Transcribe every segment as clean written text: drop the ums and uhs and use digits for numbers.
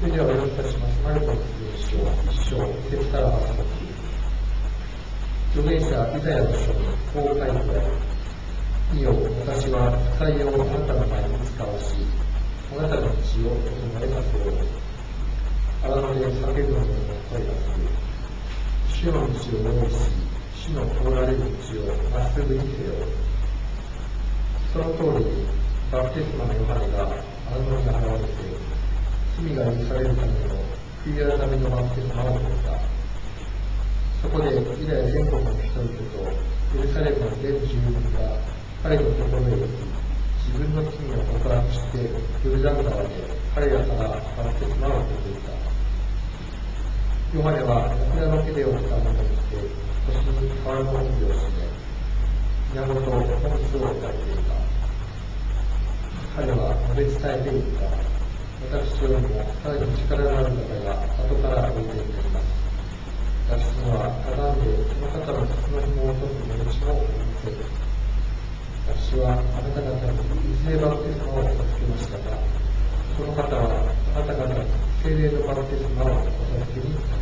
それではお読みいたします。マルコの福音書1章、1節から8節。預言者イザヤの書にこう書いてある。いいよ、私は使いをあなたの前に使わし、あなたの道を整えさせよう。荒野で叫ぶ者の声がする。主の道を用意し、主の通られる道をまっすぐにせよ。その通りに、バプテスマのヨハネが荒野に現れて、罪が許されるための悔い改めのバプテスマを受けた。そこでユダヤ全国の人々とエルサレムの全住民が彼のところへ行き、自分の罪を告白してヨルダン川で彼らからバプテスマを受けていた。ヨハネはラクダの毛で起きたものにして腰に革の帯を締め、源と本質を書いていた。彼は述べ伝えていた。私よりもさらに力のある方が後からおいでになります。私にはかがんでその方の靴の紐を解く値打ちもありません。私はあなた方に水でバプテスマを授けましたが、その方はあなた方に聖霊のバプテスマをお授けになります。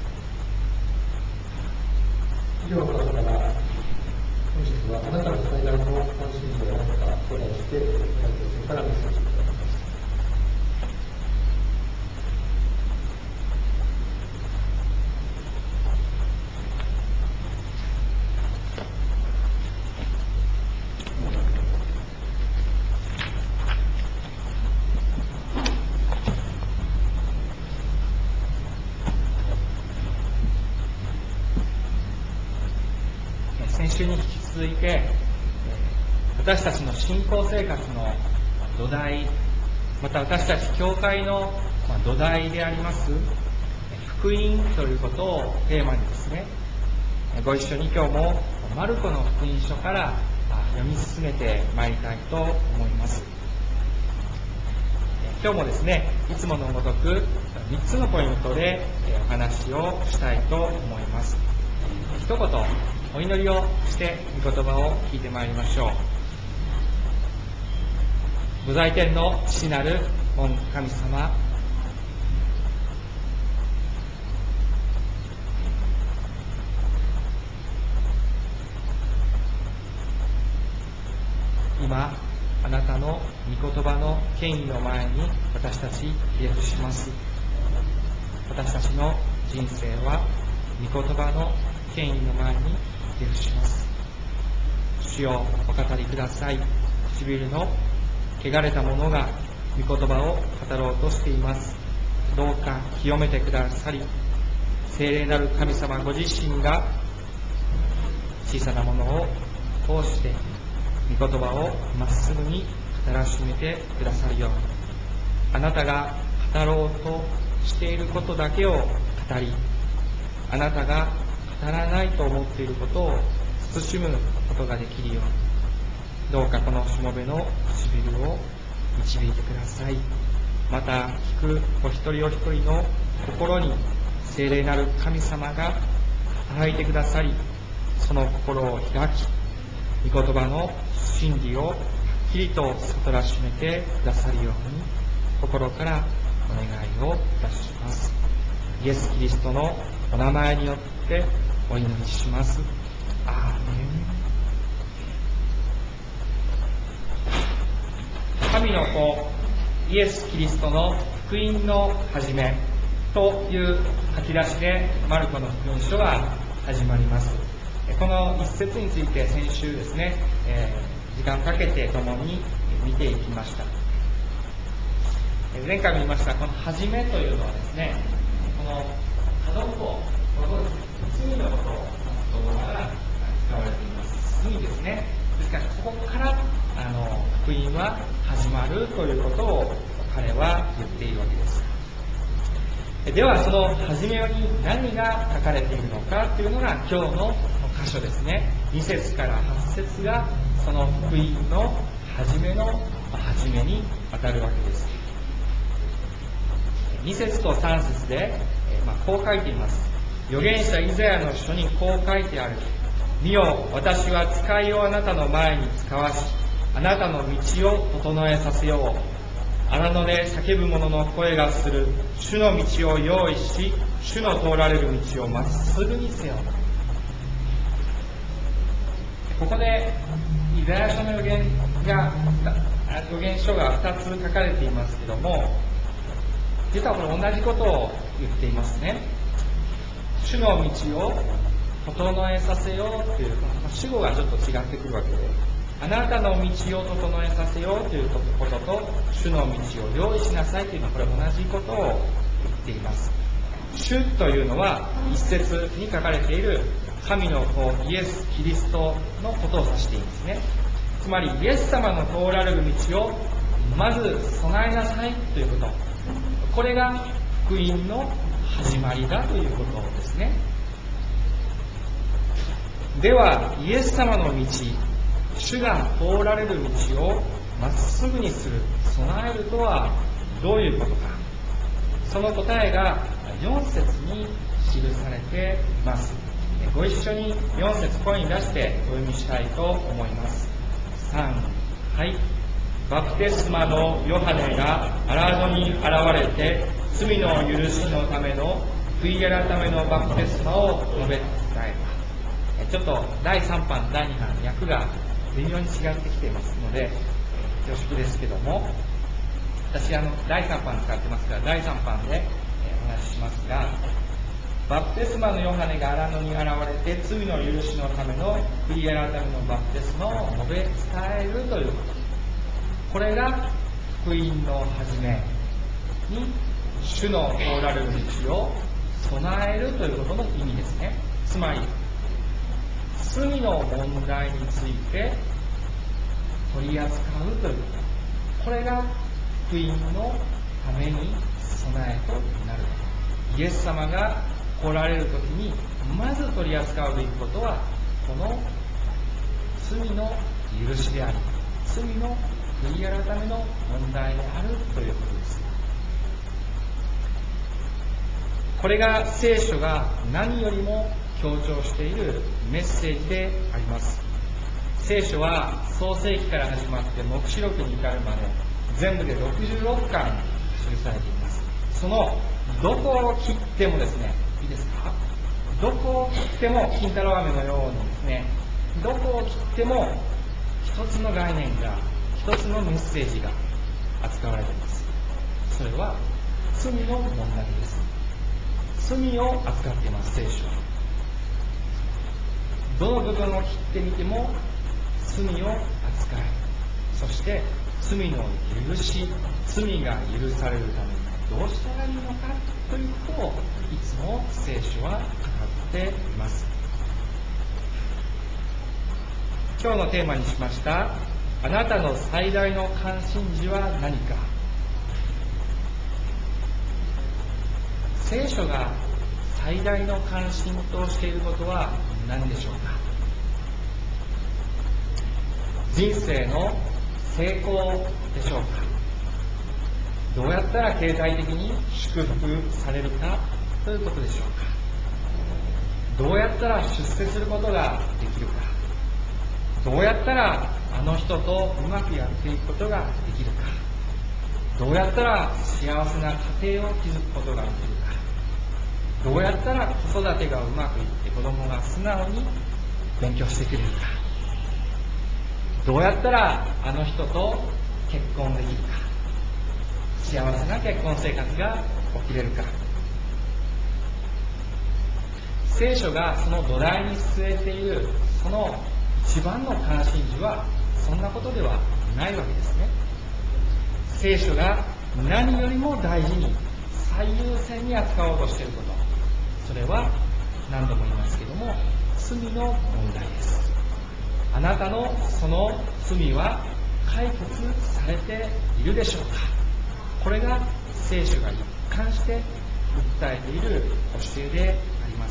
以上のことから、本日はあなたの最大の関心事は何かと題して、先生からメッセージをいただきます。 先週に引き続いて、私たちの信仰生活の土台、また私たち教会の土台であります福音ということをテーマにですね、ご一緒に今日もマルコの福音書から読み進めてまいりたいと思います。今日もですね、いつものごとく3つのポイントでお話をしたいと思います。一言お祈りをして御言葉を聞いてまいりましょう。御在天の父なる御神様、今あなたの御言葉の権威の前に私たちひれ伏します。私たちの人生は御言葉の権威の前にひれ伏します。主よ、お語りください。唇の汚れた者が御言葉を語ろうとしています。どうか清めてくださり、聖霊なる神様ご自身が小さなものを通して御言葉をまっすぐに語らしめてくださるように、あなたが語ろうとしていることだけを語り、あなたが語らないと思っていることを慎むことができるように、どうかこのしもべの唇を導いてください。また聞くお一人お一人の心に聖霊なる神様が働いてくださり、その心を開き、御言葉の真理をはっきりと悟らしめてくださるように、心からお願いをいたします。イエス・キリストのお名前によってお祈りします。アーメン。神の子イエス・キリストの福音の始めという書き出しでマルコの福音書は始まります。この一節について先週ですね、時間をかけて共に見ていきました。前回も言いましたこの始めというのはですね、この角っこ、罪のことを言葉が使われています。罪ですね。ですからここから福音は始まるということを彼は言っているわけです。ではその初めに何が書かれているのかというのが今日の箇所ですね。2節から8節がその福音の初めの初めに当たるわけです。2節と3節で、こう書いています。預言者イザヤの書にこう書いてある。見よ、私は使いをあなたの前に使わし、あなたの道を整えさせよう。 荒野で叫ぶ者の声がする。主の道を用意し、主の通られる道をまっすぐにせよ。ここでイザヤ書の預言書が2つ書かれていますけども、実はこれ同じことを言っていますね。主の道を整えさせようという主語がちょっと違ってくるわけで、あなたの道を整えさせようということと、主の道を用意しなさいというのはこれ同じことを言っています。主というのは一節に書かれている神の子イエス・キリストのことを指していますね。つまりイエス様の通られる道をまず備えなさいということ、これが福音の始まりだということですね。ではイエス様の道、主が通られる道をまっすぐにする、備えるとはどういうことか。その答えが4節に記されています。ご一緒に4節声に出してお読みしたいと思います。3、はい。バプテスマのヨハネが荒野に現れて、罪の許しのための悔い改めのバプテスマを述べ伝えた。ちょっと第3版、第2版、訳が微妙に違ってきていますので、恐縮ですけども、私第3版使ってますから、第3版でお話ししますが、バプテスマのヨハネが荒野に現れて、罪の許しのための悔い改めのバプテスマを述べ伝えるということ。これが福音の始めに、主の通られる道を備えるということの意味ですね。つまり罪の問題について取り扱うということ、これが福音のために備えとなる。イエス様が来られるときにまず取り扱うべきことは、この罪の許しであり、罪の悔い改めの問題であるということです。これが聖書が何よりも強調しているメッセージであります。聖書は創世記から始まって黙示録に至るまで全部で66巻記されています。そのどこを切ってもですね、いいですか、どこを切っても金太郎飴のようにですね、どこを切っても一つの概念が、一つのメッセージが扱われています。それは罪の問題です。罪を扱っています。聖書はどの部分を切ってみても罪を扱い、そして罪の許し、罪が許されるためにどうしたらいいのかということをいつも聖書は語っています。今日のテーマにしました、あなたの最大の関心事は何か。聖書が最大の関心としていることは何でしょうか。人生の成功でしょうか。どうやったら経済的に祝福されるかということでしょうか。どうやったら出世することができるか。どうやったらあの人とうまくやっていくことができるか。どうやったら幸せな家庭を築くことができるか。どうやったら子育てがうまくいって子供が素直に勉強してくれるか。どうやったらあの人と結婚できるか。幸せな結婚生活が送れるか。聖書がその土台に据えているその一番の関心事はそんなことではないわけですね。聖書が何よりも大事に最優先に扱おうとしていること、それは何度も言いますけども、罪の問題です。あなたのその罪は解決されているでしょうか。これが聖書が一貫して訴えている教えであります。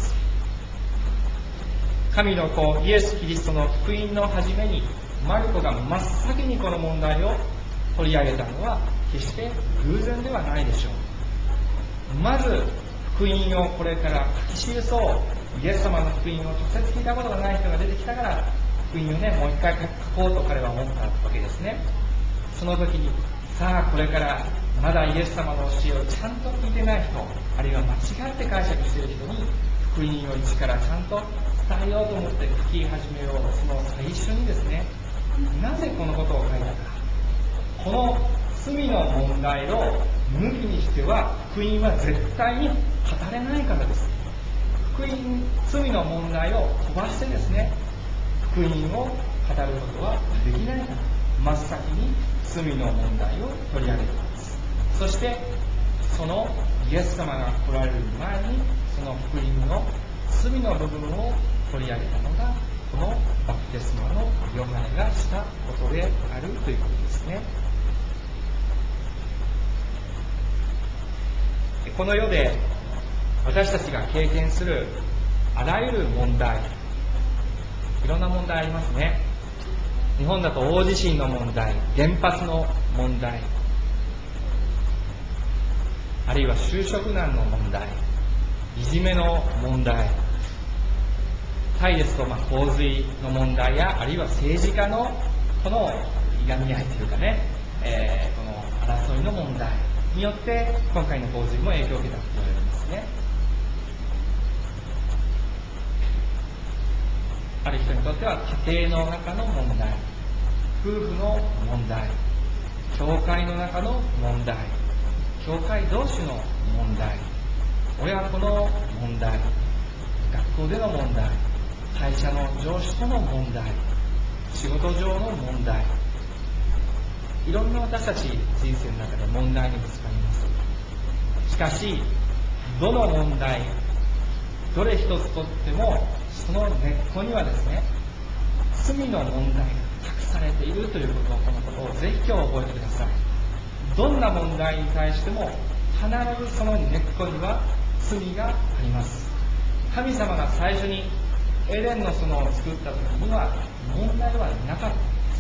神の子イエス・キリストの福音の初めにマルコが真っ先にこの問題を取り上げたのは決して偶然ではないでしょう。まず福音をこれから書き記そう、イエス様の福音を直接聞いたことがない人が出てきたから福音をもう一回書こうと彼は思ったわけですね。その時にさあこれからまだイエス様の教えをちゃんと聞いてない人、あるいは間違って解釈している人に福音を一からちゃんと伝えようと思って書き始めよう。その最初にですね、なぜこのことを書いたか。この罪の問題を抜きにしては福音は絶対に語れないからです。罪の問題を飛ばしてですね、福音を語ることはできないから、真っ先に罪の問題を取り上げたのです。そしてそのイエス様が来られる前に、その福音の罪の部分を取り上げたのが、このバプテスマのヨハネがしたことであるということですね。この世で私たちが経験するあらゆる問題、いろんな問題ありますね。日本だと大地震の問題、原発の問題、あるいは就職難の問題、いじめの問題、タイですと洪水の問題や、あるいは政治家のこのいがみ合いというかね、この争いの問題によって今回の洪水も影響を受けたと言われていますね。ある人にとっては家庭の中の問題、夫婦の問題、教会の中の問題、教会同士の問題、親子の問題、学校での問題、会社の上司との問題、仕事上の問題、いろんな私たち人生の中で問題にぶつかります。しかしどの問題、どれ一つとってもその根っこにはですね、罪の問題が隠されているということを、このことをぜひ今日覚えてください。どんな問題に対しても必ずその根っこには罪があります。神様が最初にエデンの園を作った時には問題はなかったんです。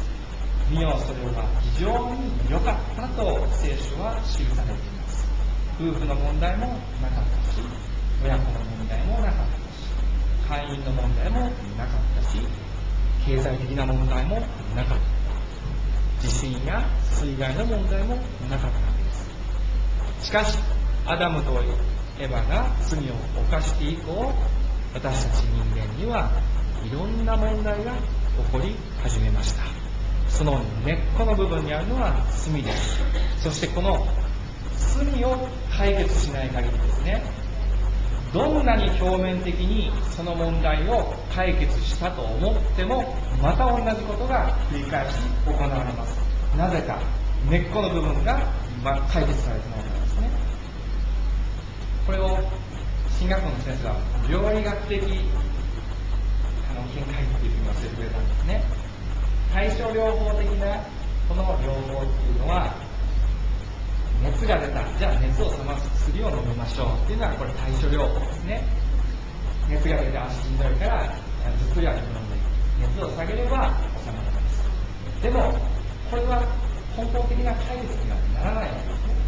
見よ、それは非常に良かったと聖書は記されています。夫婦の問題もなかったし、親子の問題もなかったし、会員の問題もなかったし、経済的な問題もなかった。地震や水害の問題もなかったわけです。しかしアダムとエバが罪を犯して以降、私たち人間にはいろんな問題が起こり始めました。その根っこの部分にあるのは罪です。そしてこの罪を解決しない限りですね、どんなに表面的にその問題を解決したと思っても、また同じことが繰り返し行われます。なぜか、根っこの部分が解決されてないからですね。これを進学校の先生は病理学的見解っていうふうに教えてくれたんですね。対症療法的なこの療法っていうのは、熱が出た、じゃあ熱を冷ます薬を飲みましょうっていうのは、これ対処療法ですね。熱が出て足しんどいから頭痛薬飲んで熱を下げれば収まります。でもこれは根本的な解決にはならないわけですね。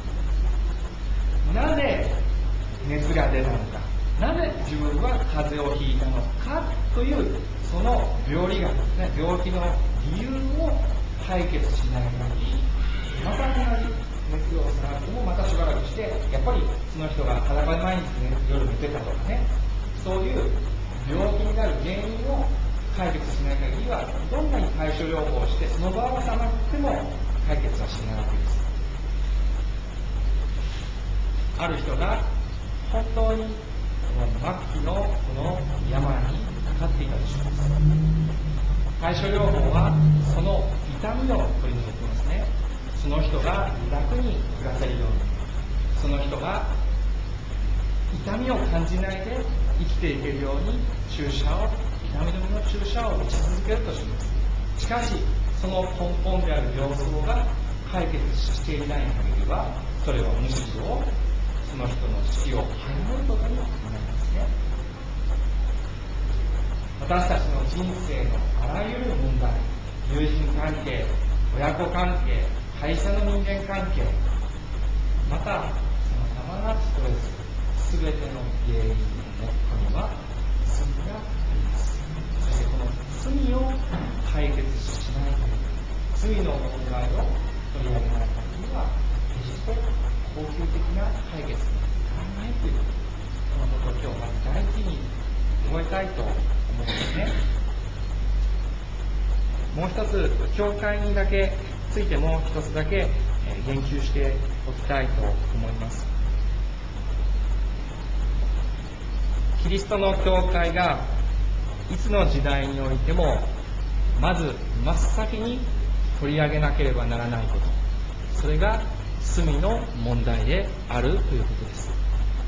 なぜ熱が出たのか、なぜ自分は風邪をひいたのかというその病理学ですね、病気の理由を解決しない限り、また同じ熱を下がってもまたしばらくして、やっぱりその人が裸で毎日ね、夜寝てたとかね、そういう病気になる原因を解決しない限りは、どんなに対処療法をしてその場は収まっても解決はしないわけです。ある人が本当にこの末期のこの病にかかっていたとします。対処療法はその痛みを取り除きますね。その人が楽に暮らせるように、その人が痛みを感じないで生きていけるように痛み止めの注射を打ち続けるとします。しかしその根本である病巣が解決していない限りは、それはむしろその人の死を早めることになりますね。私たちの人生のあらゆる問題、友人関係、親子関係、会社の人間関係、またさまざまなストレス、すべての原因の根っこには罪があります。そしてこの罪を解決しない限り、罪の問題を取り上げない限には決して恒久的な解決にならないという、このことを今日まず第一に覚えたいと思うんですね。もう一つ、教会にだけついても一つだけ言及しておきたいと思います。キリストの教会がいつの時代においてもまず真っ先に取り上げなければならないこと、それが罪の問題であるということです。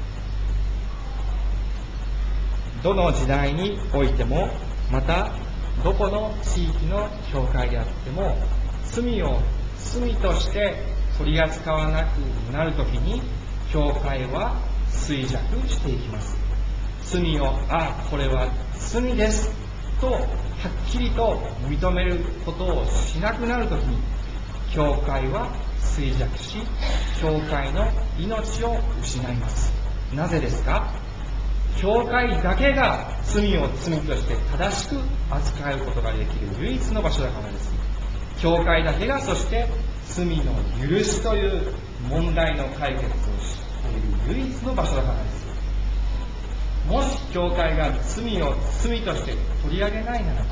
どの時代においても、またどこの地域の教会であっても、罪を罪として取り扱わなくなるときに教会は衰弱していきます。罪をこれは罪ですとはっきりと認めることをしなくなるときに教会は衰弱し、教会の命を失います。なぜですか？教会だけが罪を罪として正しく扱うことができる唯一の場所だからです。教会だけがそして罪の許しという問題の解決をしている唯一の場所だからです。もし教会が罪を罪として取り上げないならば、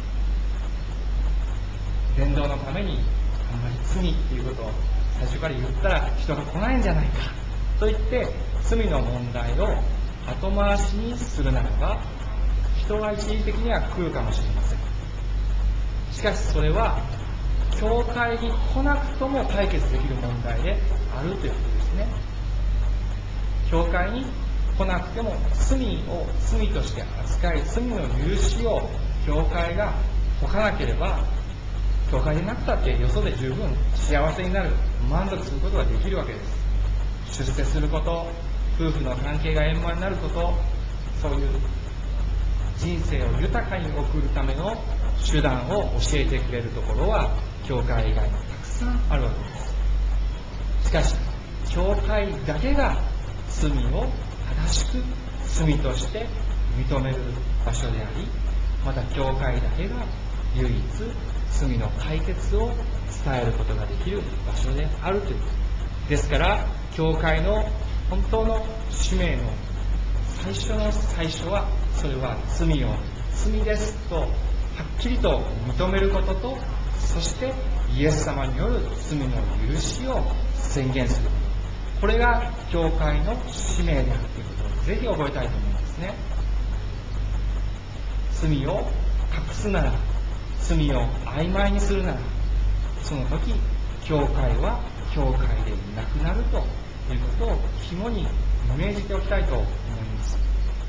伝道のためにあんまり罪っていうことを最初から言ったら人が来ないんじゃないかと言って罪の問題を後回しにするならば、人は一時的には来るかもしれません。しかしそれは教会に来なくとも解決できる問題であるということですね。教会に来なくても罪を罪として扱い、罪の許しを教会が解かなければ、教会でなくたってよそで十分幸せになる、満足することができるわけです。出世すること、夫婦の関係が円満になること、そういう人生を豊かに送るための手段を教えてくれるところは教会以外にたくさんあるわけです。しかし教会だけが罪を正しく罪として認める場所であり、また教会だけが唯一罪の解決を伝えることができる場所であるということですから、教会の本当の使命の最初の最初は、それは罪を罪ですとはっきりと認めることと、そしてイエス様による罪の許しを宣言すること、これが教会の使命であるということをぜひ覚えたいと思うんですね。罪を隠すなら、罪を曖昧にするなら、その時教会は教会でなくなるということを肝にイメージしておきたいと思います。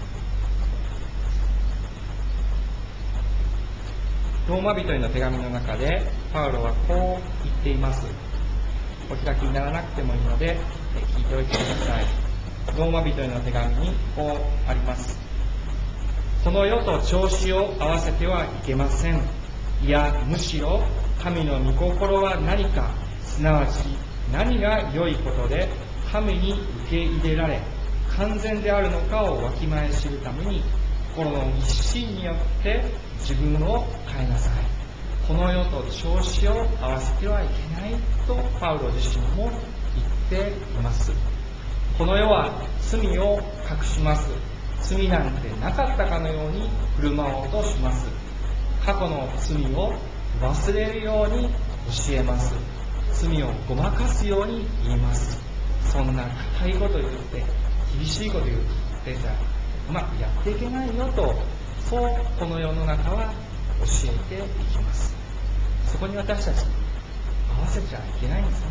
ローマ人への手紙の中でパウロはこう言っています。お開きにならなくてもいいので聞いておいてください。ローマ人への手紙にこうあります。この世と調子を合わせてはいけません。いや、むしろ神の御心は何か、すなわち何が良いことで神に受け入れられ完全であるのかをわきまえ知るために、心の一心によって自分を変えなさい。この世と調子を合わせてはいけないとパウロ自身も言っています。この世は罪を隠します。罪なんてなかったかのように振る舞おうとします。過去の罪を忘れるように教えます。罪をごまかすように言います。そんな固いこと言って厳しいこと言ってじゃうまくやっていけないよと、そうこの世の中は教えていきます。そこに私たち合わせちゃいけないんですね。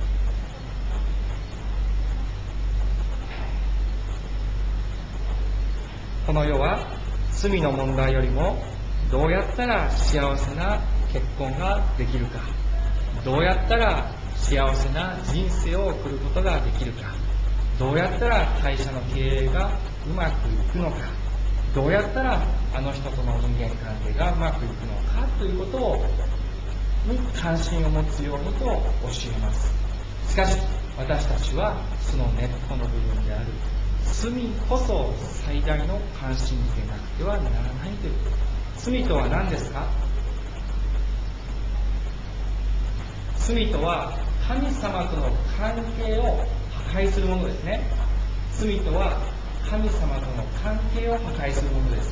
この世は罪の問題よりも、どうやったら幸せな結婚ができるか、どうやったら幸せな人生を送ることができるか、どうやったら会社の経営がうまくいくのか、どうやったらあの人との人間関係がうまくいくのかということに関心を持つようにと教えます。しかし私たちはその根っこの部分である罪こそ最大の関心事でなくてはならないということ。罪とは何ですか？罪とは神様との関係を破壊するものですね。罪とは神様との関係を破壊するものです。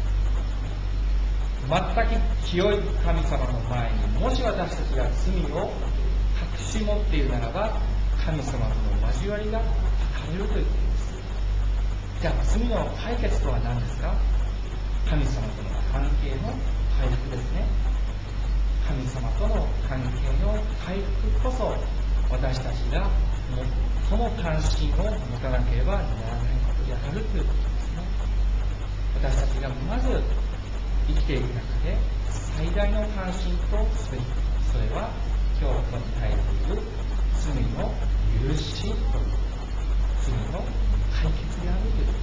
全く清い神様の前にもし私たちが罪を隠し持っているならば、神様との交わりが断たれるということです。じゃあ罪の解決とは何ですか？神様との関係の回復ですね。神様との関係の回復こそ、私たちが最も関心を持たなければならないことであるということですね。私たちがまず生きていく中で最大の関心とすべき、それは今日ここに書いている罪の許しと罪の解決であるということ、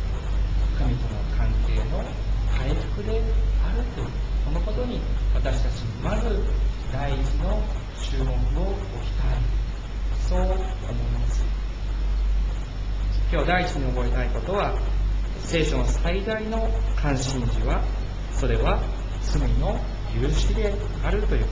神との関係の回復であるという、このことに私たちまず第一の注目を置きたい、そう思います。今日第一に覚えたいことは、聖書の最大の関心事は、それは罪の許しであるということ。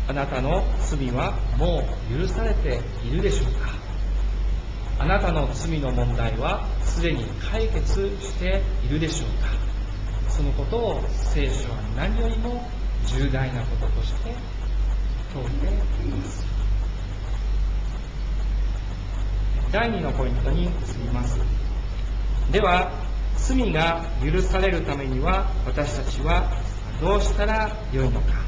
あなたの罪はもう許されているでしょうか？あなたの罪の問題はすでに解決しているでしょうか？そのことを聖書は何よりも重大なこととして問うています。第2のポイントに移ります。では、罪が許されるためには私たちはどうしたらよいのか。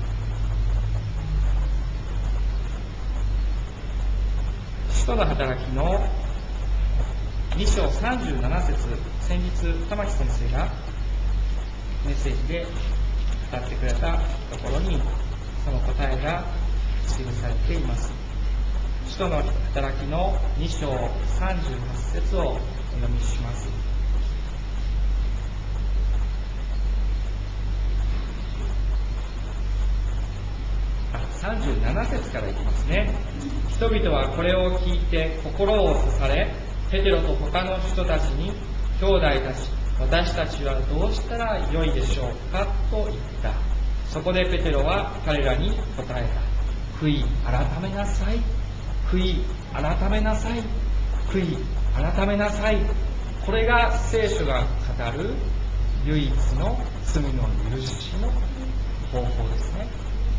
使徒の働きの2章37節、先日玉木先生がメッセージで語ってくれたところにその答えが記されています。使徒の働きの2章38節をお読みします。37節からいきますね。人々はこれを聞いて心を刺され、ペテロと他の人たちに、兄弟たち、私たちはどうしたらよいでしょうかと言った。そこでペテロは彼らに答えた。悔い改めなさい。悔い改めなさい。悔い改めなさい。これが聖書が語る唯一の罪の許しの方法ですね。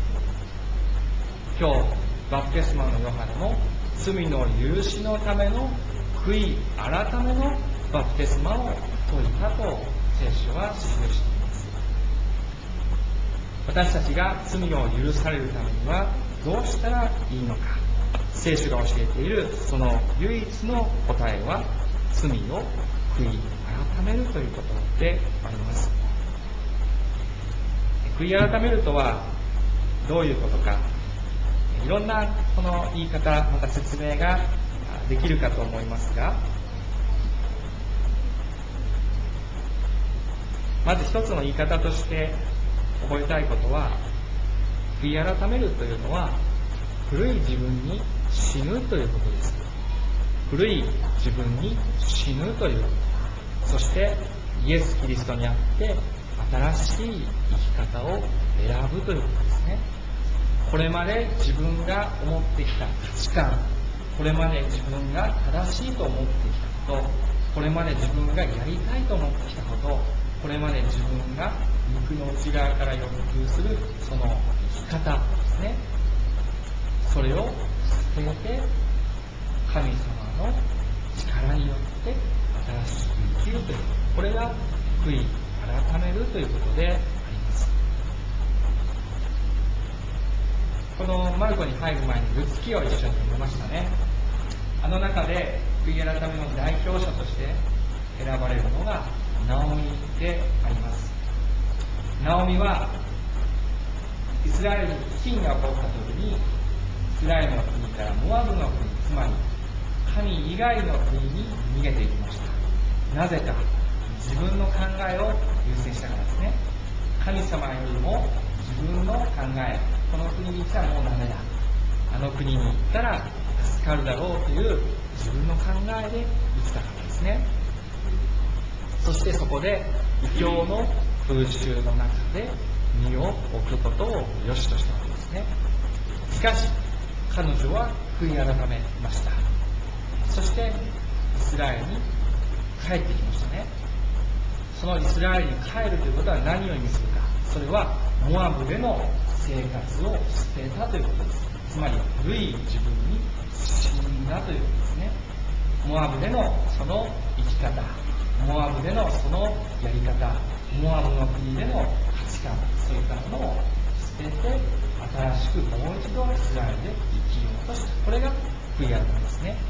今日バプテスマのヨハネも罪の許しのための悔い改めのバプテスマを説いたと聖書は記しています。私たちが罪を許されるためにはどうしたらいいのか。聖書が教えているその唯一の答えは、罪を悔い改めるということであります。悔い改めるとはどういうことか、いろんなこの言い方、また説明ができるかと思いますが、まず一つの言い方として覚えたいことは、悔い改めるというのは古い自分に死ぬということです。古い自分に死ぬということ、そしてイエス・キリストにあって新しい生き方を選ぶということですね。これまで自分が思ってきた価値観、これまで自分が正しいと思ってきたこと、これまで自分がやりたいと思ってきたこと、これまで自分が肉の内側から欲求するその生き方ですね。それを捨てて、神様の力によって新しく生きるという、これが悔い改めるということであります。このマルコに入る前にルツキを一緒に読みましたね。あの中で悔い改めの代表者として選ばれるのがナオミであります。ナオミはイスラエルに飢饉が起こった時に、イスラエルの国からモアブの国、つまり神以外の国に逃げていきました。なぜか、自分の考えを優先したからですね。神様よりも自分の考え、この国に行ったらもうダメだ、あの国に行ったら助かるだろうという自分の考えで生きたからですね。そしてそこで異教の風習の中で身を置くことを良しとしたわけですね。しかし彼女は悔い改めました。そしてイスラエルに帰ってきましたね。そのイスラエルに帰るということは何を意味するか。それはモアブでの生活を捨てたということです。つまり古い自分に死んだということですね。モアブでのその生き方、モアブでのそのやり方、モアブの国での価値観、そういったものを捨てて新しくもう一度イスラエルで生きようとした。これが悔い改めですね。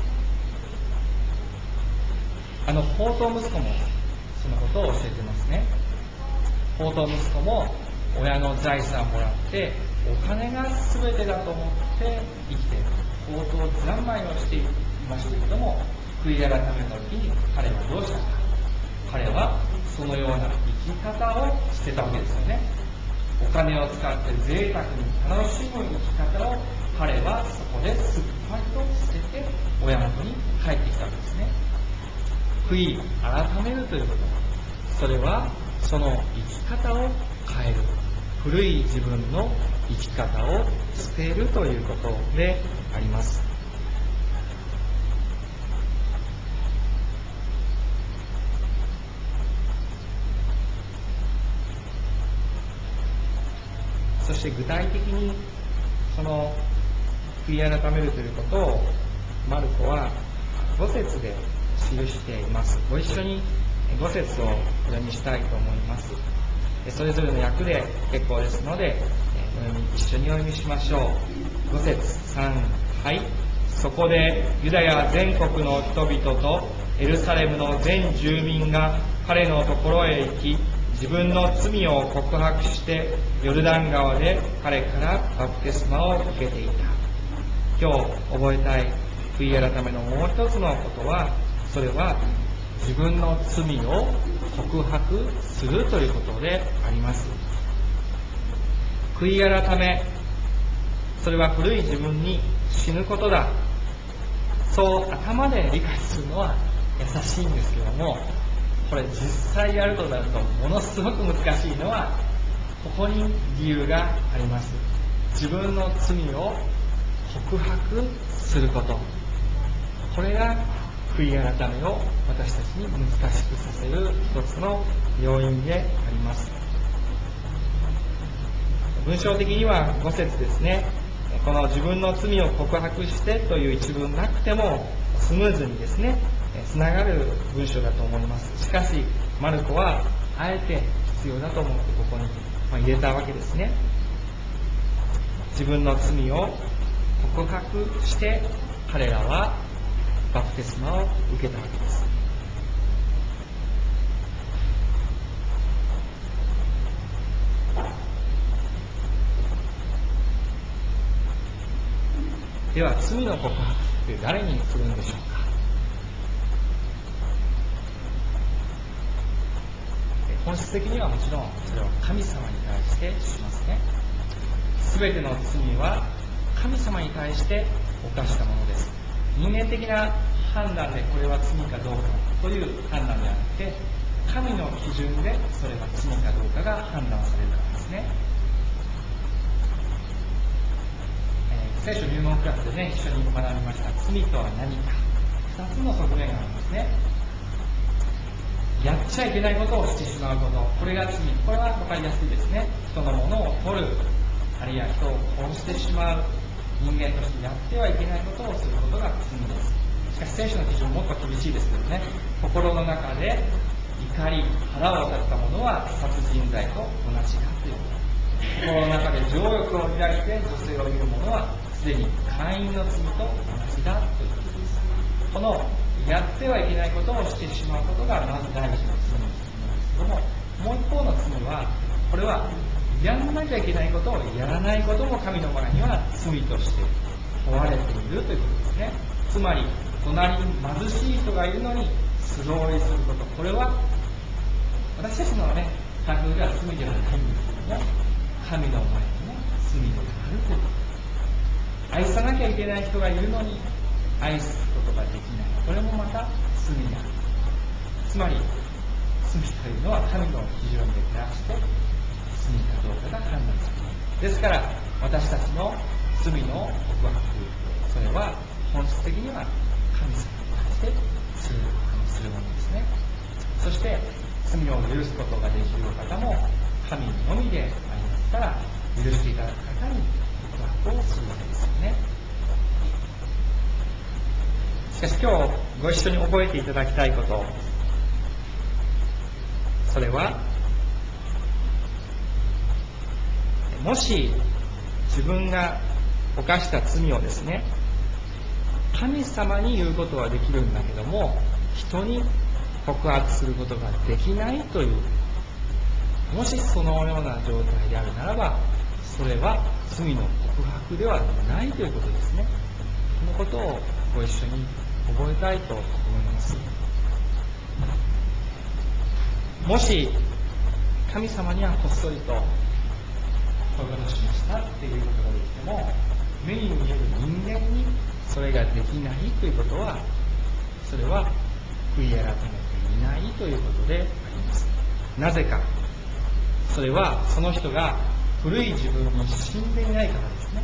放蕩息子もそのことを教えてますね。放蕩息子も親の財産をもらってお金が全てだと思って生きて放蕩三昧をしていましたけども、悔い改めた時に彼はどうしたか。彼はそのような生き方を捨てたわけですよね。お金を使って贅沢に楽しむ生き方を彼はそこですっぱりと捨てて親元に帰ってきたわけですね。悔い改めるということ、それはその生き方を変える、古い自分の生き方を捨てるということであります。そして具体的にその悔い改めるということをマルコは5節で記しています。ご一緒に5節をお読みしたいと思います。それぞれの訳で結構ですので一緒にお読みしましょう。5節3、はい。そこでユダヤ全国の人々とエルサレムの全住民が彼のところへ行き、自分の罪を告白してヨルダン川で彼からバプテスマを受けていた。今日覚えたい悔い改めのもう一つのことは、それは自分の罪を告白するということであります。悔い改め、それは古い自分に死ぬことだ、そう頭で理解するのは優しいんですけども、これ実際やるとなるとものすごく難しいのはここに理由があります。自分の罪を告白すること、これが悔い改めを私たちに難しくさせる一つの要因であります。文章的には5節ですね。この自分の罪を告白してという一文なくてもスムーズにですねつながる文章だと思います。しかしマルコはあえて必要だと思ってここに入れたわけですね。自分の罪を告白して彼らはバプテスマを受けたわけです。では罪の告白って誰にするんでしょうか。本質的にはもちろんそれは神様に対してしますね。すべての罪は神様に対して犯したものです。人間的な判断でこれは罪かどうかという判断ではなくて、神の基準でそれが罪かどうかが判断されるからですね。聖書入門クラスでね一緒に学びました罪とは何か、2つの側面がありますね。やっちゃいけないことをしてしまうこと、これが罪。これは分かりやすいですね。人のものを取る、あるいは人を殺してしまう、人間としてやってはいけないことをすることが罪です。しかし聖書の基準もっと厳しいですけどね、心の中で怒り腹を立てたものは殺人罪と同じだということ。心の中で情欲を抱いて女性を見る者はすでに姦淫の罪と同じだということです。このやってはいけないことをしてしまうことがまず第一の罪なんですけども、もう一方の罪は、これはやらなきゃいけないことをやらないことも神の前には罪として問われているということですね。つまり隣に貧しい人がいるのに素通りすること、これは私たちのね感覚では罪ではないんですけども、神の前にも罪であるということ。愛さなきゃいけない人がいるのに愛すことができない、これもまた罪である。つまり罪というのは神の基準で照らして罪かどうかが判断される。ですから私たちの罪の告白、それは本質的には神様に対してするものですね。そして罪を許すことができるお方も神のみでありますから、許していただく方に告白をするわけですよね。しかし今日ご一緒に覚えていただきたいこと、それは、もし自分が犯した罪をですね、神様に言うことはできるんだけども、人に告白することができないという、もしそのような状態であるならば、それは罪の告白ではないということですね。このことをご一緒に覚えたいと思います。もし神様にはこっそりとこういうことをしましたっていうことができても、目に見える人間にそれができないということは、それは悔い改めていないということであります。なぜか、それはその人が古い自分に死んでいないからですね。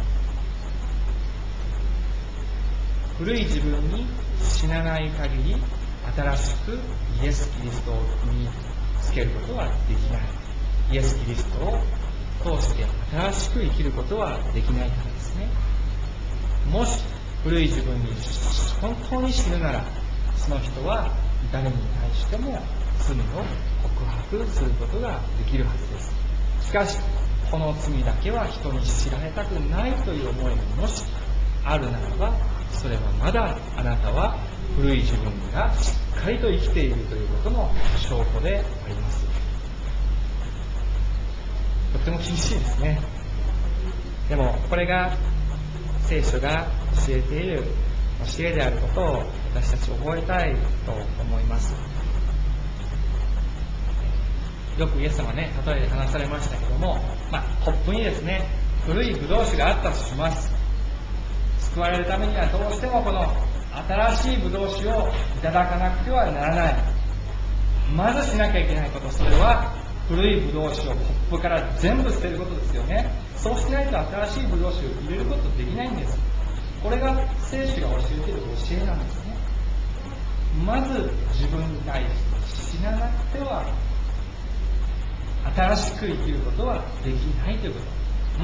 古い自分に死なない限り、新しくイエス・キリストを身につけることはできない。イエス・キリストを通して新しく生きることはできないからですね。もし古い自分に本当に死ぬなら、その人は誰に対しても罪を告白することができるはずです。しかしこの罪だけは人に知られたくないという思いがもしあるならば、それはまだあなたは古い自分がしっかりと生きているということの証拠であります。とても厳しいですね。でもこれが聖書が教えている教えであることを私たち覚えたいと思います。よくイエス様ね、例えで話されましたけども、コップにですね、古いブドウ酒があったとします。救われるためにはどうしてもこの新しいブドウ酒をいただかなくてはならない。まずしなきゃいけないこと、それは古いブドウ酒をコップから全部捨てることですよね。そうしないと新しいブドウ酒を入れることできないんです。これが聖書が教えている教えなんですね。まず自分に対して死ななくては新しく生きることはできないということ。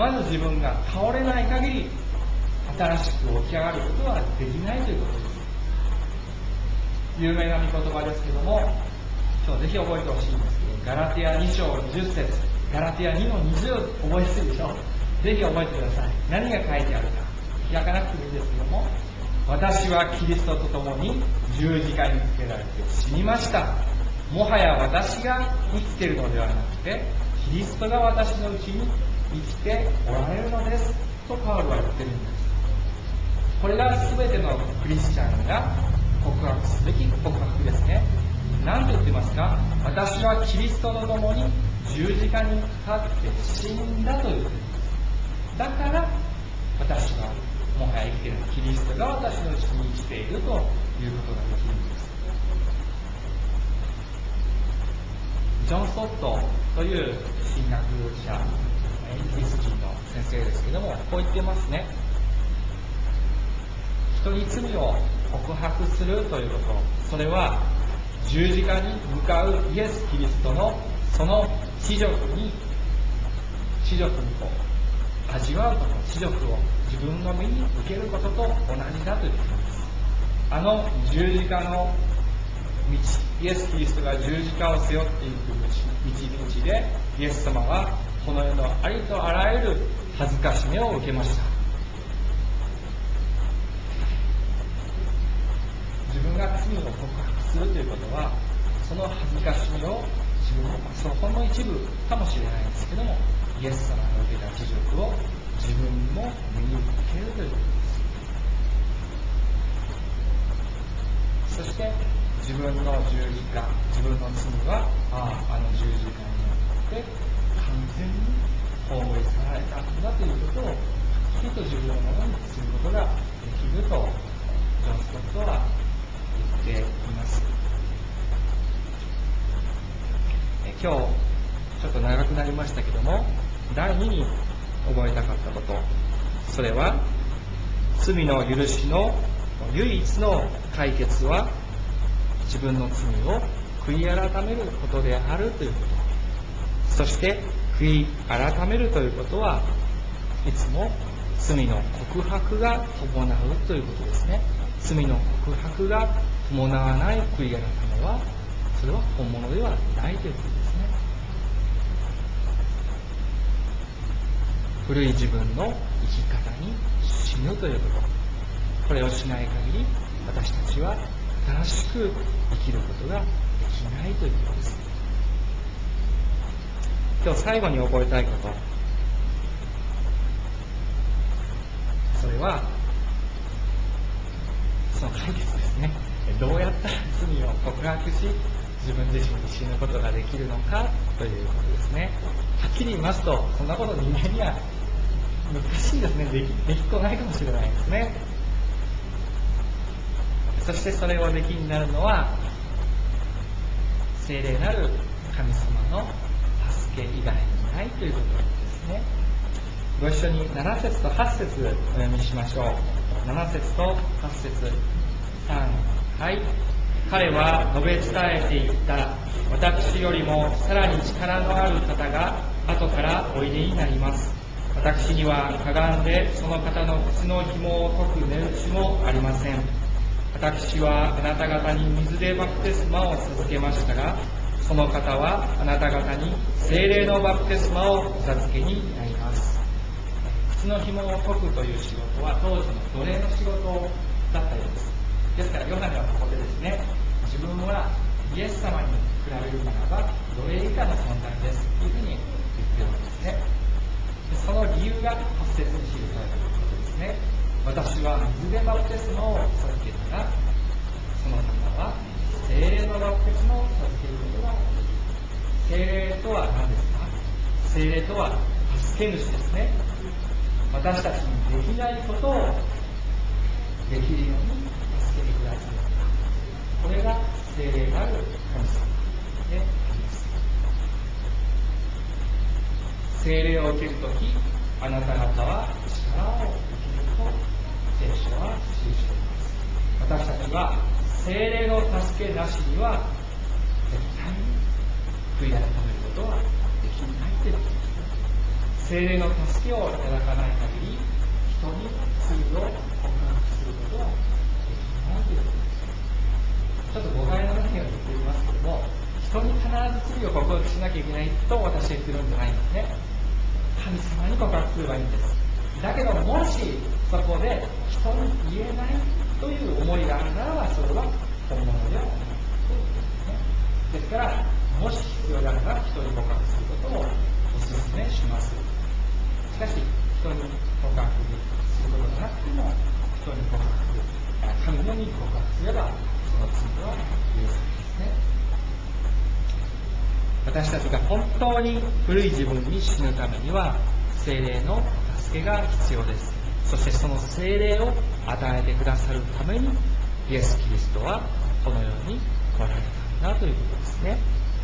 まず自分が倒れない限り新しく起き上がることはできないということです。有名な御言葉ですけども、今日ぜひ覚えてほしいんですけど、ガラテヤ2章20節、ガラテヤ2の20覚えてるでしょ。ぜひ覚えてください。何が書いてあるか開かなくてもいいですけども、私はキリストと共に十字架につけられて死にました。もはや私が生きているのではなくて、キリストが私のうちに生きておられるのですとパウロは言ってるんです。これが全てのクリスチャンが告白すべき告白ですね。何と言ってますか？私はキリストと共に十字架にかかって死んだと言っています。だから私はもはや生きている、キリストが私のうちに生きているということができるんです。ジョン・ストットという神学者、イギリス人の先生ですけども、こう言ってますね。人に罪を告白するということ、それは十字架に向かうイエス・キリストのその恥辱を味わうこと、恥辱を自分の身に受けることと同じだと言っています。あの十字架の道、イエス・キリストが十字架を背負っていく道で、イエス様はこの世のありとあらゆる恥ずかしめを受けました。自分が罪を告白するということは、その恥ずかしみを自分のそのほんの一部かもしれないんですけども、イエス様が受けた恥辱を自分も身に受けるということです。そして自分の十字架、自分の罪はあの十字架によって完全に葬り去られたんだということをはっきりと自分のものにすることができるとジョン・ストットは言っています。今日ちょっと長くなりましたけども、第2に覚えたかったこと、 それは罪の許しの唯一の解決は自分の罪を悔い改めることであるということ。そして悔い改めるということはいつも罪の告白が伴うということですね。罪の告白が伴わない悔い改めはそれは本物ではないということですね。古い自分の生き方に死ぬということ、これをしない限り私たちは正しく生きることができないということです。今日最後に覚えたいこと、それはその解決ですね。どうやったら罪を告白し自分自身に死ぬことができるのかということですね。はっきり言いますと、そんなこと人間には難しいですね。できっこないかもしれないですね。そしてそれをできになるのは聖霊なる神様の助け以外にないということですね。ご一緒に7節と8節お読みしましょう。7節と8節、3、はい。彼は述べ伝えていった。私よりもさらに力のある方が後からおいでになります。私にはかがんでその方の靴の紐を解く値打ちもありません。私はあなた方に水でバプテスマを授けましたが、その方はあなた方に聖霊のバプテスマをお授けになります。靴の紐を解くという仕事は当時の奴隷の仕事だったようです。ですからヨハネはここでですね、自分はイエス様に比べるならば奴隷以下の存在ですというふうに言っているんですね。その理由が8節に記されていることですね。私は水でバプテスマを授けたが、その方は聖霊のバプテスマを授けることができる。聖霊とは何ですか？聖霊とは助け主ですね。私たちにできないことをできるように助けてくださる。これが聖霊なる神様であります。聖霊を受けるとき、あなた方は力を受けると聖書は記しています。私たちは聖霊の助けなしには絶対に悔い改めることはできないということです。聖霊の助けをいただかない限り、人に罪を告白することはできないということです。ちょっと誤解のないように言っていますけども、人に必ず罪を告白しなきゃいけないと私は言ってるんじゃないんですね。神様に告白すればいいんです。だけどもしそこで人に言えないという思いがあるならば、それは本物ではないということですね。ですから、もし必要があれば人に告白することをお勧めします。しかし、人に告白することがなくても、人に告白、神のみに告白すれば、その罪は許されますね。私たちが本当に古い自分に死ぬためには、聖霊の助けが必要です。そしてその聖霊を与えてくださるために、イエス・キリストはこの世に来られたんだということですね。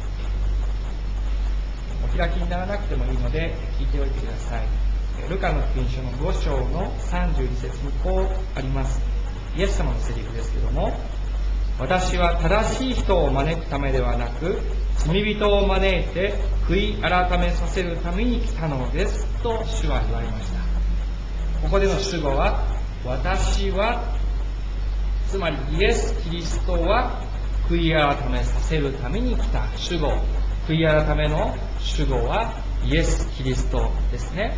お開きにならなくてもいいので聞いておいてください。ルカの福音書の5章の31節にこうあります。イエス様のセリフですけども、私は正しい人を招くためではなく、罪人を招いて悔い改めさせるために来たのですと主は言われました。ここでの主語は、私は、つまりイエス・キリストは悔い改めさせるために来た主語、悔い改めの主語はイエス・キリストですね。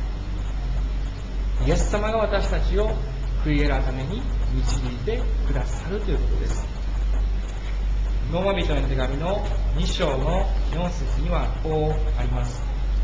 イエス様が私たちを悔い改めに導いてくださるということです。ローマ人への手紙の2章の4節にはこうあります。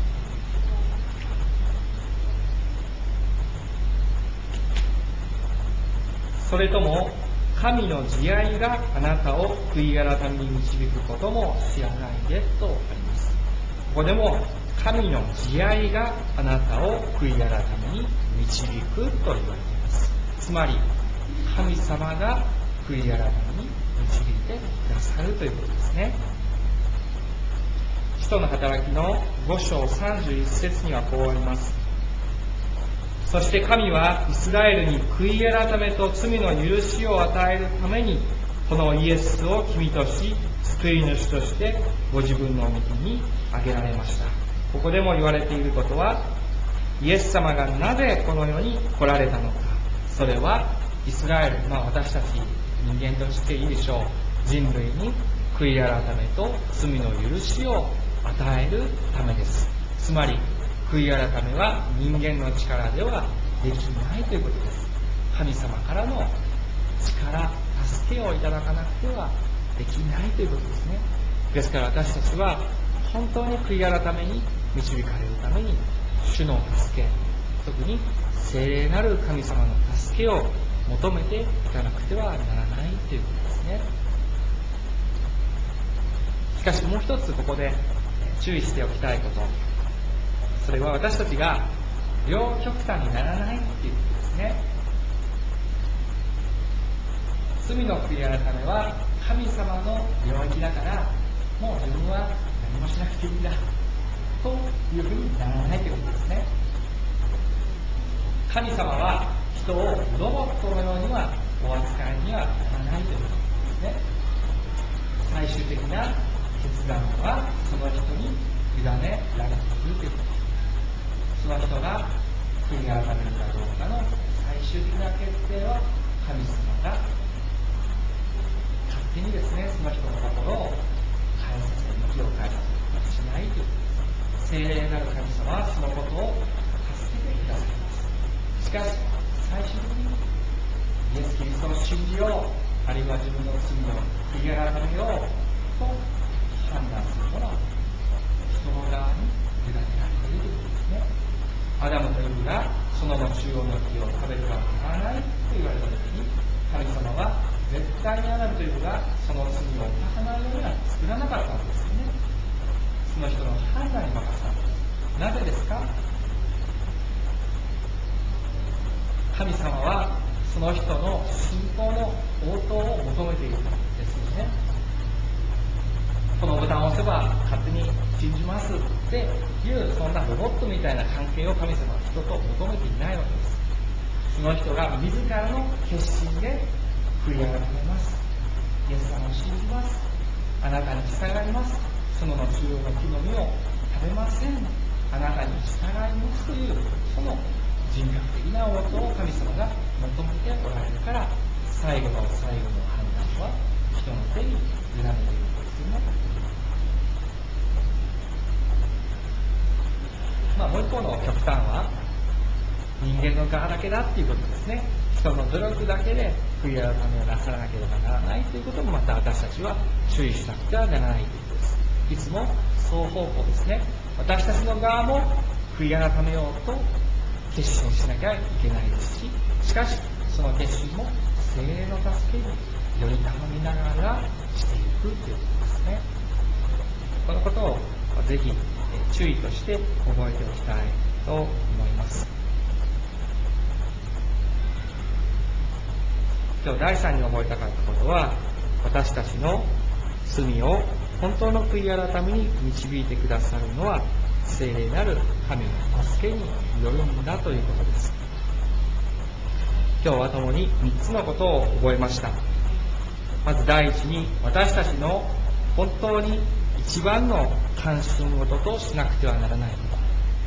それとも神の慈愛があなたを悔い改めに導くことも知らないでとあります。ここでも神の慈愛があなたを悔い改めに導くと言われています。つまり神様が悔い改めに導いてくださるということですね。使徒の働きの5章31節にはこうあります。 そして神はイスラエルに悔い改めと罪の許しを与えるために、このイエスを君とし、救い主としてご自分の右に挙げられました。ここでも言われていることは、イエス様がなぜこの世に来られたのか。それはイスラエル、私たち人間としていいでしょう。人類に悔い改めと罪の許しを与えるためです。つまり、悔い改めは人間の力ではできないということです。神様からの力、助けをいただかなくてはできないということですね。ですから私たちは本当に悔い改めに導かれるために、主の助け、特に聖霊なる神様の助けを求めていかなくてはならないということですね。しかしもう一つここで注意しておきたいこと、それは私たちが両極端にならないということですね。罪の悔い改めは神様の領域だから、もう自分は何もしなくていいんだというふうにならないということですね。神様は人をロボットのようにはお扱いにはならないということですね。最終的な決断はその人に委ねられているということ。その人が悔い改めるかどうかの最終的な決定は神様が勝手にですね、その人の心を変えさせる、向きを変えさせることはしないということです。聖霊なる神様はそのことを助けてくださいます。しかし最終的にイエス・キリストを信じよう、あるいは自分の罪を悔い改めようと判断するのは人の側に委ねられているということですね。アダムとイブがその中央の木を食べてはならないと言われたときに、神様は絶対にアダムとイブがその罪を犯さないようには作らなかったんですよね。その人の判断に任せたんです。なぜですか？神様はその人の信仰の応答を求めているからですよね。このボタンを押せば勝手に信じますっていうそんなロボットみたいな関係を神様は人と求めていないわけです。その人が自らの決心で悔い改めます。イエス様を信じます。あなたに従います。その中央の木の実を食べません。あなたに従いますというその人格的な応答を神様が求めておられるから、最後の最後の判断は人の手に委ねているんですよね。もう一方の極端は人間の側だけだっていうことですね。人の努力だけで悔い改めをなさなければならないということもまた私たちは注意しなくてはならないということです。いつも双方向ですね。私たちの側も悔い改めようと決心しなきゃいけないですし、しかしその決心も聖霊の助けにより頼みながらしていくということですね。このことをぜひ注意として覚えておきたいと思います。今日第3に覚えたかったことは、私たちの罪を本当の悔い改めに導いてくださるのは聖霊なる神の助けによるんだということです。今日は共に3つのことを覚えました。まず第一に、私たちの本当に一番の関心事としなくてはならないこと、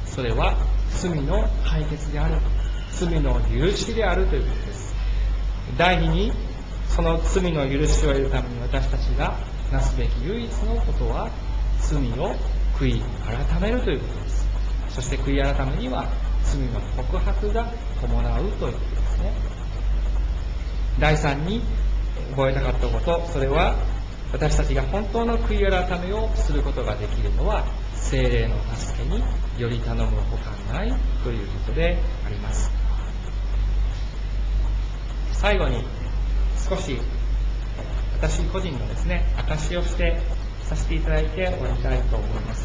それは罪の解決である、罪の許しであるということです。第二に、その罪の許しを得るために私たちがなすべき唯一のことは罪を悔い改めるということです。そして悔い改めには罪の告白が伴うということですね。第三に覚えたかったこと、それは私たちが本当の悔い改めをすることができるのは聖霊の助けにより頼むほかないということであります。最後に少し私個人のですね、証しをさせていただいて終わりたいと思います。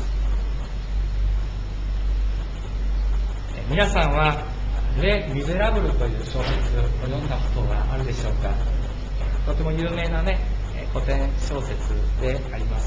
皆さんはレ・ミゼラブルという小説を読んだことがあるでしょうか。とても有名な古典小説であります。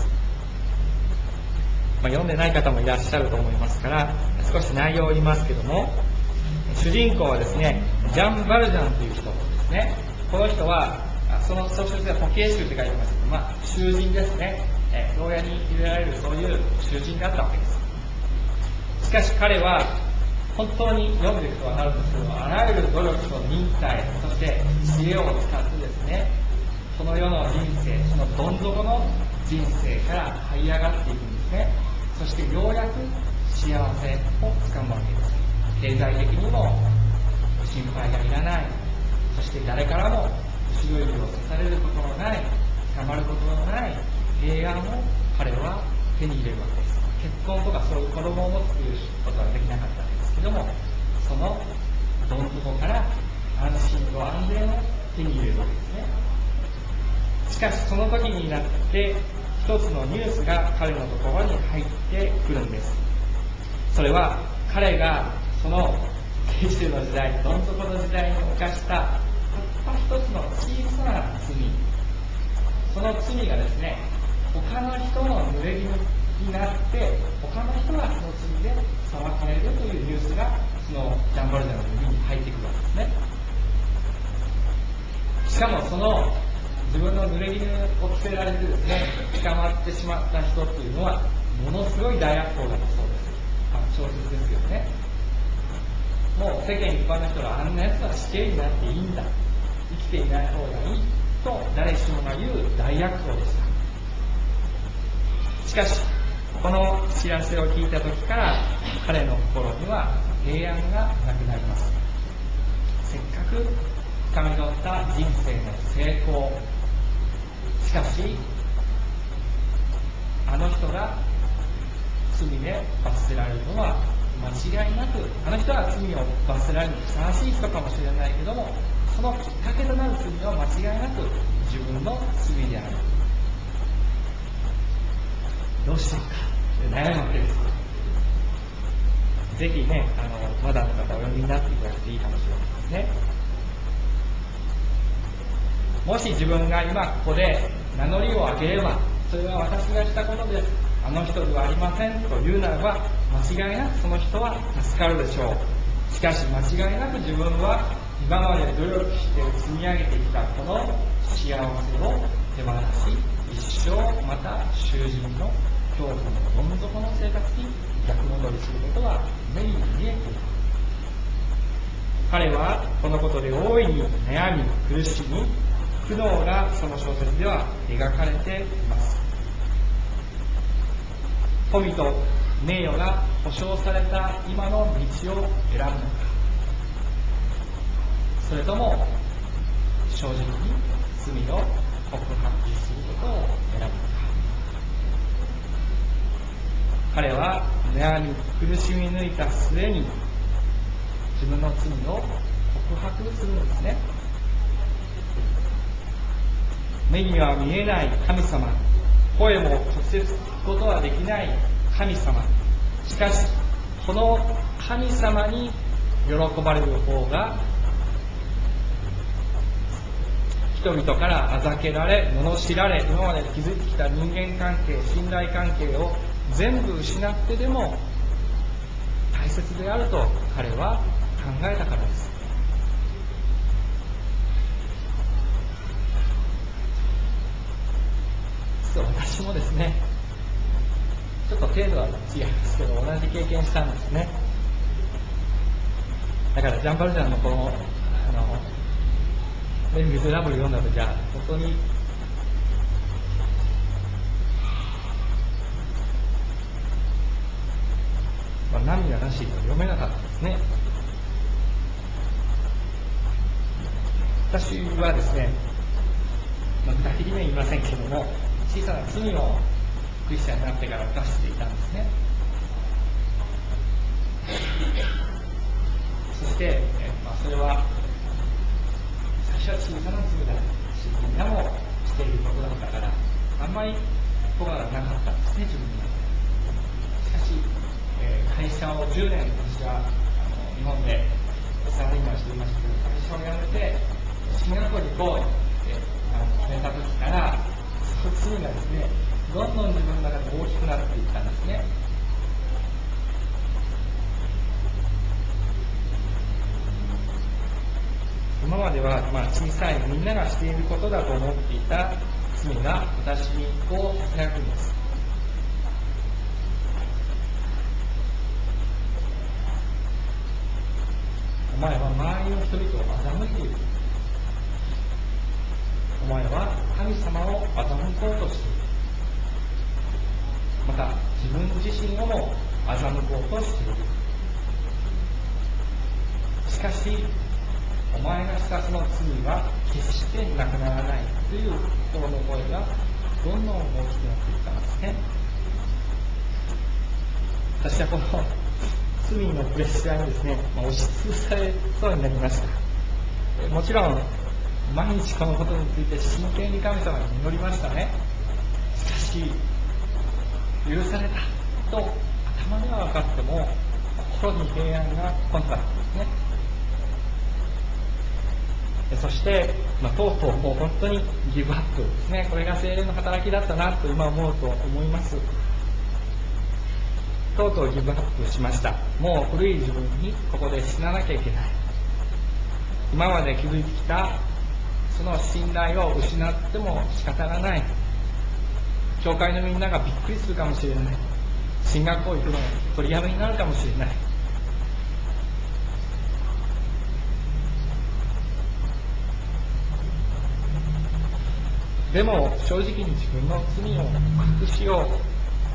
読んでない方もいらっしゃると思いますから少し内容を言いますけども、 主人公はですね、ジャン・バルジャンという人ですね。この人は、その小説ではポケー集って書いてますけど、囚人ですね。牢屋に入れられるそういう囚人だったわけです。しかし彼は、本当に読んでいくと分かるんですけど、あらゆる努力と忍耐、そして知恵を使ってですね、この世の人生、そのどん底の人生から這い上がっていくんですね。そしてようやく幸せをつかむわけです。経済的にも心配がいらない、そして誰からも後ろ指を刺されることのない、捕まることのない平安を彼は手に入れるわけです。結婚とかそういう子供を持つということはできなかったんですけども、そのどん底から安心と安全を手に入れるわけですね。しかしその時になって一つのニュースが彼のところに入ってくるんです。それは彼がその慶州の時代、どん底の時代に犯したたった一つの小さな罪、その罪がですね、他の人の濡れ衣になって他の人がその罪で裁かれるというニュースがそのジャン・バルジャンの耳に入ってくるわけですね。しかもその自分の濡れ衣を着せられてですね、捕まってしまった人っていうのはものすごい大悪党だったそうです。小説ですけどね。もう世間一般の人があんなやつは死刑になっていいんだ、生きていない方がいいと誰しもが言う大悪党でした。しかしこの知らせを聞いた時から彼の心には平安がなくなります。せっかく掴み取った人生の成功、しかしあの人が罪で罰せられるのは間違いなく、あの人は罪を罰せられるのにふさわしい人かもしれないけども、そのきっかけとなる罪は間違いなく自分の罪である。どうしようかって悩むわけです。ぜひね、まだの方お読みになっていただくといいかもしれないですね。もし自分が今ここで名乗りを上げれば、それは私がしたことです、あの人ではありませんというならば、間違いなくその人は助かるでしょう。しかし間違いなく自分は今まで努力して積み上げてきたこの幸せを手放し、一生また囚人の恐怖のどん底の生活に逆戻りすることは目に見えている。彼はこのことで大いに悩み苦しみ、苦悩がその小説では描かれています。富と名誉が保証された今の道を選ぶのか、それとも正直に罪を告白することを選ぶのか。彼は悩み苦しみ抜いた末に自分の罪を告白するんですね。目には見えない神様、声も直接聞くことはできない神様、しかしこの神様に喜ばれる方が人々からあざけられ罵られ、今まで築いてきた人間関係、信頼関係を全部失ってでも大切であると彼は考えたからです。私もですね、ちょっと程度は違いますけど同じ経験したんですね。だからジャン・バルジャンのこのレ・ミゼラブル読んだ時は本当に涙なしと読めなかったですね。私はですね、具体的には言いませんけども、小さな罪をクリスチャンになってから犯していたんですね。そして、それは最初は小さな罪だし、みんなもしていることだったからあんまりとがなかったんですね、自分に。しかし、会社を10年私は日本でサラリーマンしていましたけど、会社を辞めてシンガポールに行こうって決めた時から、その罪がですね、どんどん自分の中で大きくなっていったんですね。 では、小さいみんながしていることだと思っていた罪が私にこう開くんです。お前は周りの人々を欺いている。お前は神様を欺こうとしている。また自分自身をも欺こうとしている。しかしお前がしたその罪は決してなくならないという心の声がどんどん大きくなっていったんですね。私はこの罪のプレッシャーにですね、押しつぶされそうになりました。もちろん毎日このことについて真剣に神様に祈りましたね。しかし許されたと頭では分かっても心に平安が来なかったんですね。そして、とうとうもう本当にギブアップですね。これが聖霊の働きだったなと今思うと思います。とうとうギブアップしました。もう古い自分にここで死ななきゃいけない。今まで築いてきたその信頼を失っても仕方がない。教会のみんながびっくりするかもしれない。進学校行くの取りやめになるかもしれない。でも正直に自分の罪を告白しよう。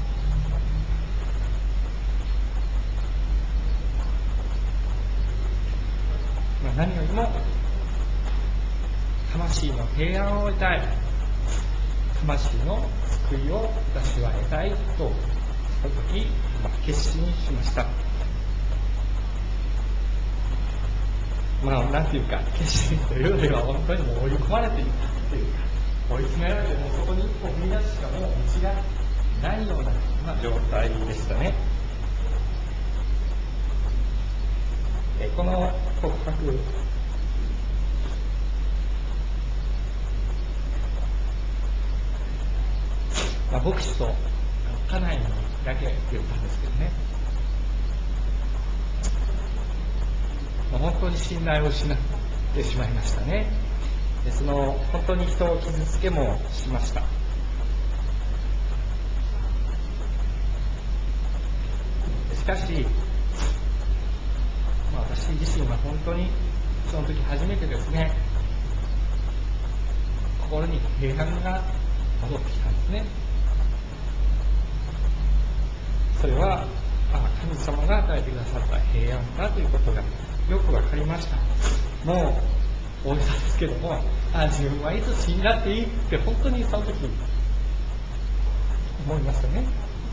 何よりも魂の平安を得たい。魂の救いを私は得たいとその時、決心しました。なんていうか決心というよりは本当にもう追い込まれていたというか、追い詰められてもうそこに一歩踏み出すしかもう道がないような状態でしたね。この告白、牧師と家内にだけ言ったんですけどね、本当に信頼を失ってしまいましたね。その本当に人を傷つけもしました。しかし、私自身は本当にその時初めてですね、心に平安が戻ってきたんですね。それは神様が与えてくださった平安だということがよくわかりました。もう大げさですけども、自分はいつ死んだっていいって本当にその時思いましたね。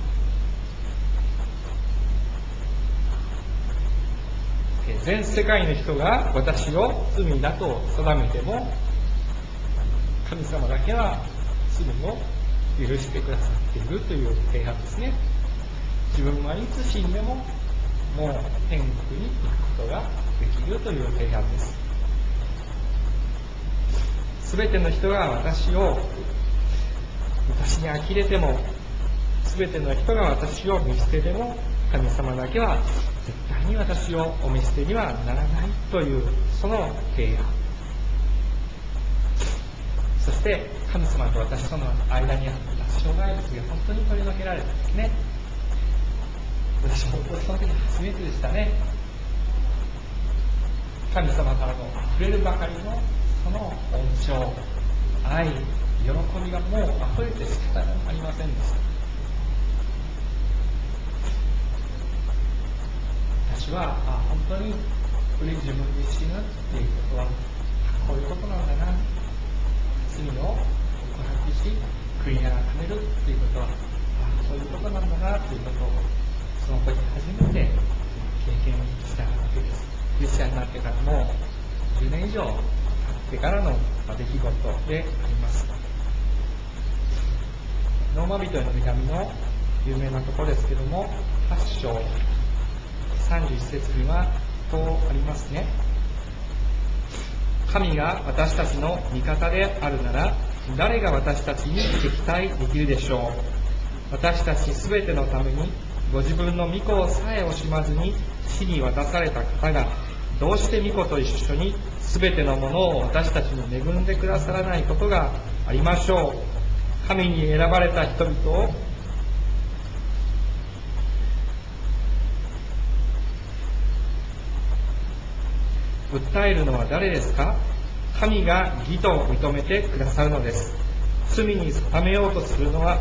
全世界の人が私を罪だと定めても、神様だけは罪を許してくださっているという平安ですね。自分はいつ死んでももう天国に行くことができるという平安です。すべての人が私に呆れても、すべての人が私を見捨てても、神様だけは絶対に私をお見捨てにはならないというその平安。そして神様と私との間にあった障害物が本当に取り除けられたんですね。私もその時初めてでしたね。神様からの溢れるばかりのその恩寵、愛、喜びがもう溢れて仕方がありませんでした。私は本当に古い自分に死ぬっていうことはこういうことなんだな、罪を告白し悔い改めるっていうことはそういうことなんだなということをその時初めて経験したわけです。クリスチャンになってからも10年以上経ってからの出来事であります。ローマ人への手紙の有名なところですけども、8章31節にはこうありますね。神が私たちの味方であるなら誰が私たちに敵対できるでしょう。私たちすべてのためにご自分の御子をさえ惜しまずに死に渡された方がどうして御子と一緒にすべてのものを私たちに恵んでくださらないことがありましょう。神に選ばれた人々を訴えるのは誰ですか？神が義と認めてくださるのです。罪に定めようとするのは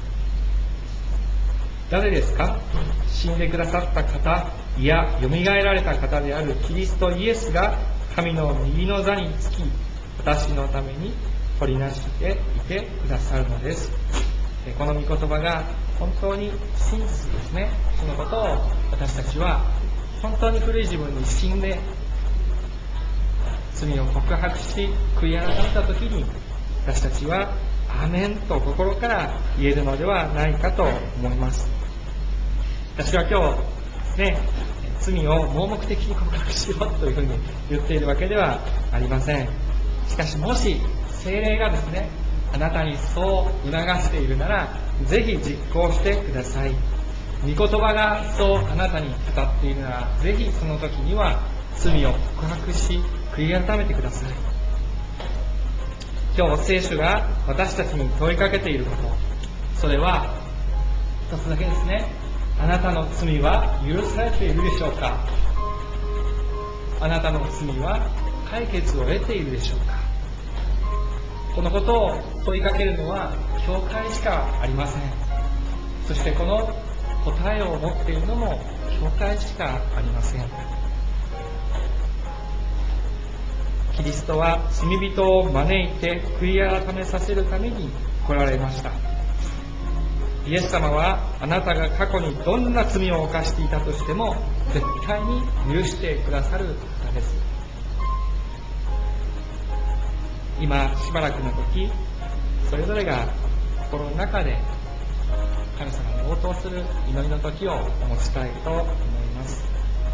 誰ですか？死んでくださった方、いや、よみがえられた方であるキリストイエスが神の右の座につき、私のために取りなしていてくださるのです。この御言葉が本当に真実ですね。そのことを私たちは本当に古い自分に死んで罪を告白し悔い改めたときに、私たちはアーメンと心から言えるのではないかと思います。私は今日ですね、罪を盲目的に告白しようというふうに言っているわけではありません。しかしもし聖霊がですね、あなたにそう促しているなら、ぜひ実行してください。御言葉がそうあなたに語っているなら、ぜひその時には罪を告白し悔い改めてください。今日聖書が私たちに問いかけていること、それは一つだけですね。あなたの罪は許されているでしょうか？あなたの罪は解決を得ているでしょうか？このことを問いかけるのは教会しかありません。そしてこの答えを持っているのも教会しかありません。キリストは罪人を招いて悔い改めさせるために来られました。イエス様はあなたが過去にどんな罪を犯していたとしても絶対に許してくださる方です。今しばらくの時、それぞれが心の中で神様に応答する祈りの時をお持ちしたいと思います。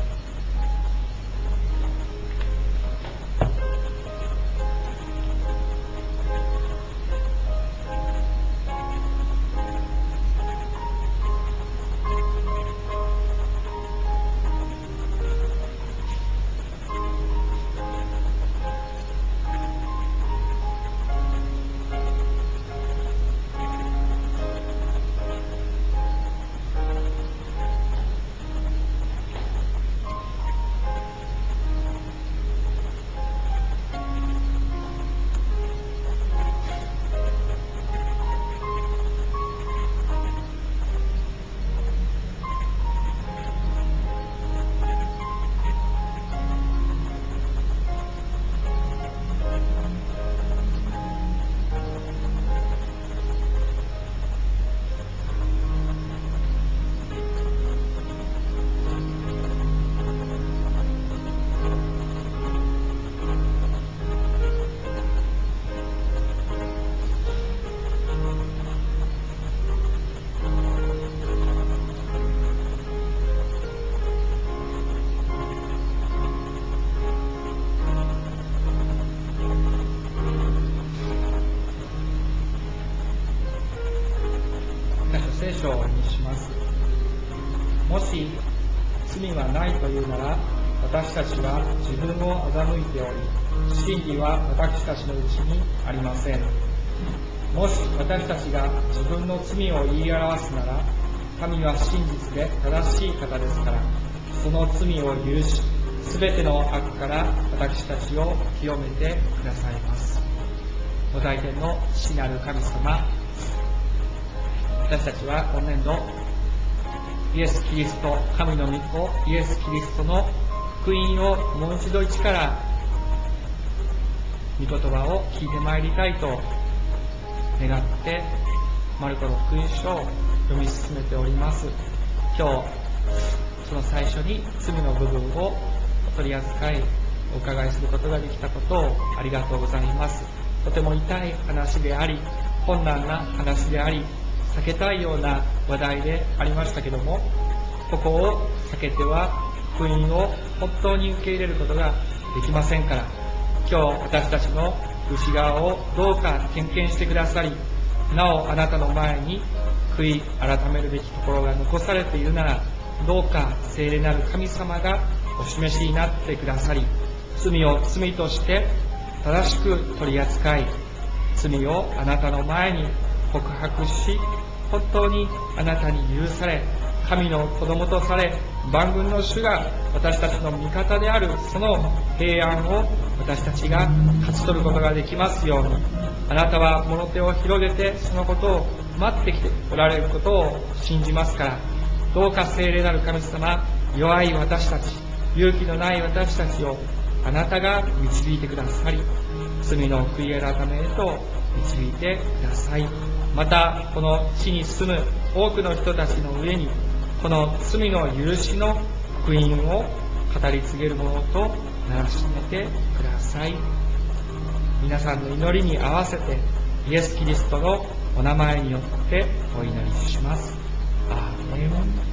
聖書をにします。もし罪はないというなら、私たちは自分を欺いており、真理は私たちのうちにありません。もし私たちが自分の罪を言い表すなら、神は真実で正しい方ですから、その罪を許し、すべての悪から私たちを清めてくださいます。ご大天の父なる神様、私たちは今年度、イエス・キリスト、神の御子、イエス・キリストの福音をもう一度一から御言葉を聞いてまいりたいと願って、マルコの福音書を読み進めております。今日、その最初に罪の部分を取り扱い、お伺いすることができたことをありがとうございます。とても痛い話であり、困難な話であり、避けたいような話題でありましたけども、ここを避けては福音を本当に受け入れることができませんから、今日私たちの内側をどうか点検してくださり、なおあなたの前に悔い改めるべきところが残されているなら、どうか聖霊なる神様がお示しになってくださり、 罪を罪として正しく取り扱い、罪をあなたの前に告白し、本当にあなたに許され、神の子供とされ、万軍の主が私たちの味方であるその平安を私たちが勝ち取ることができますように。あなたは物手を広げてそのことを待ってきておられることを信じますから、どうか聖霊なる神様、弱い私たち、勇気のない私たちをあなたが導いてくださり、罪の悔い改めへと導いてください。またこの地に住む多くの人たちの上に、この罪の許しの福音を語り継げるものとならしめてください。皆さんの祈りに合わせてイエス・キリストのお名前によってお祈りします。アーメン。